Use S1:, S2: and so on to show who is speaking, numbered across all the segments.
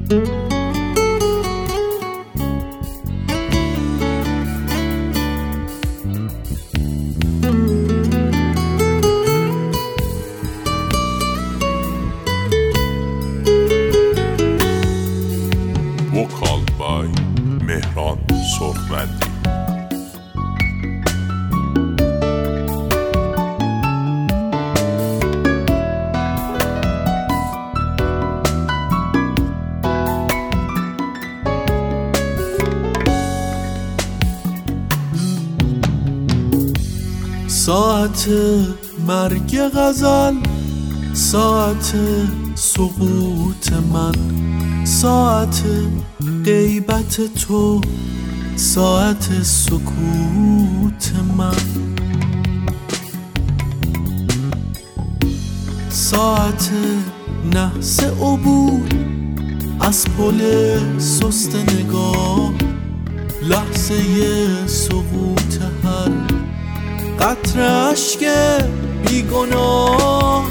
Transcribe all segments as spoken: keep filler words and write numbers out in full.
S1: وکال بای مهران سرخمندی.
S2: ساعت مرگ غزل، ساعت سقوط من، ساعت غیبت تو، ساعت سکوت من، ساعت نحس عبور از پل سست نگاه، لحظه سقوط هر قطره اشک بیگناه،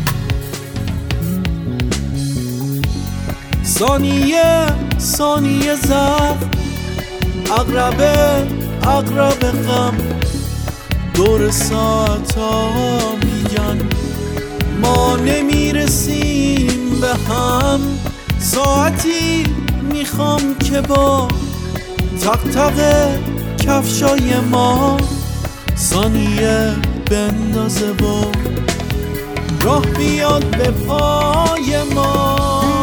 S2: ثانیه ثانیه زخم، عقربه عقرب غم، دور ساعت ها میگن ما نمیرسیم به هم. ساعتی میخوام که با تق تق کفشای ما ثانیه بندازه و راه بیاد به پای ما.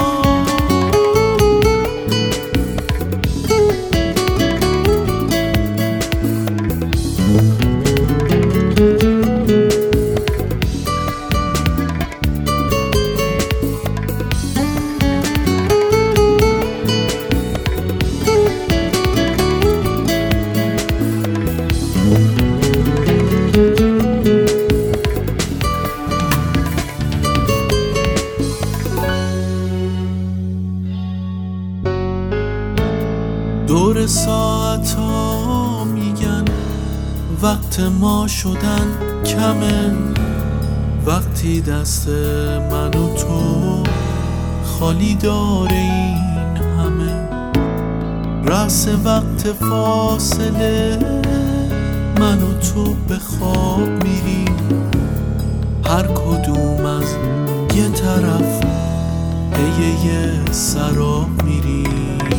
S2: دور ساعت ها میگن وقت ما شدن کمه، وقتی دست من و تو خالی داره این همه. رأس وقت فاصله من و تو به خواب میریم، هر کدوم از یه طرف پی یه سراب میریم.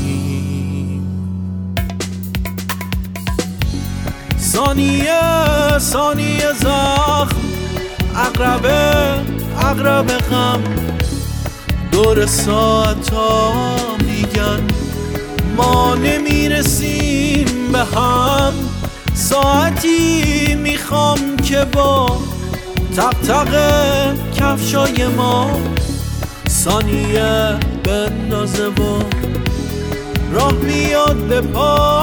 S2: ثانیه ثانیه زخم، عقربه عقرب غم، دور ساعت ها میگن ما نمیرسیم به هم. ساعتی میخوام که با تق تق کفشای ما ثانیه بندازه و راه بیاد به پا